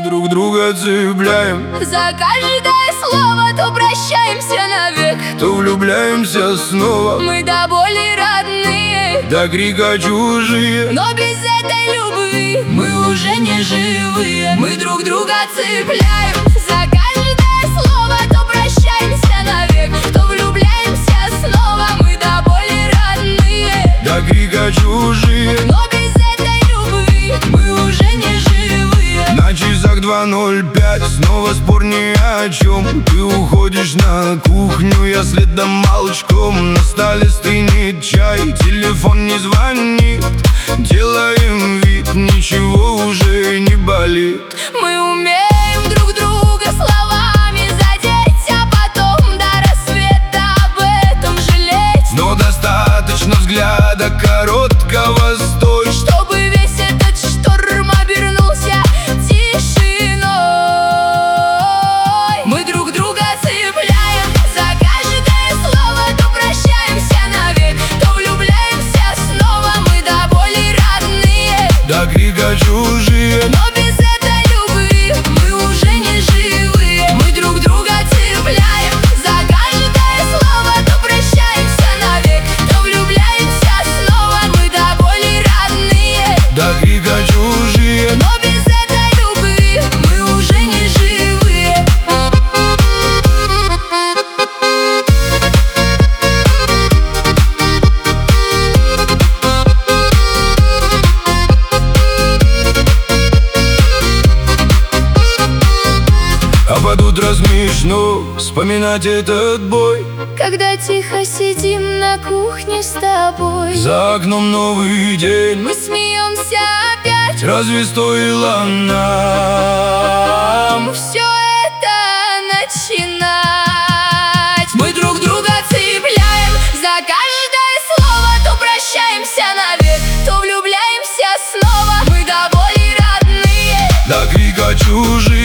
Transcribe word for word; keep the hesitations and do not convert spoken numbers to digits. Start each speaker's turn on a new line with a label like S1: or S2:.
S1: друг друга цепляем.
S2: За каждое слово то прощаемся навек,
S1: то влюбляемся снова.
S2: Мы до боли родные,
S1: до крика чужие,
S2: но без этой любви мы уже не живые. Мы друг друга цепляем. За каждое слово то прощаемся навек, то влюбляемся снова. Мы до боли родные,
S1: до крика чужие,
S2: но без этой любви мы уже не живые.
S1: На часах два ноль пять, снова спор ни о чем. Ты уходишь на кухню, я следом молчком. На столе стынет чай, телефон не звонит. Делаем вид, ничего уже не болит.
S2: Мы умеем друг друга словами задеть, а потом до рассвета об этом жалеть.
S1: Но достаточно взгляда короткого стоит,
S2: чтобы весь этот шторм обернулся тишиной. Мы друг друга цепляем. За каждое слово то прощаемся навек, то влюбляемся снова. Мы до боли родные,
S1: до крика чужие,
S2: но без этой любви мы уже не живые. Мы друг друга цепляем. За каждое слово то прощаемся навек, то влюбляемся снова. Мы до боли родные,
S1: до крика чужие,
S2: но без этой любви мы уже не живые.
S1: а под утро смешно вспоминать этот бой,
S2: Когда тихо сидим на кухне с тобой.
S1: за окном новый день.
S2: Мы смеемся опять.
S1: Разве стоило нам
S2: Все это начинать? Мы друг друга цепляем. За каждое слово то прощаемся навек, то влюбляемся снова. Мы до боли родные,
S1: до крика чужие,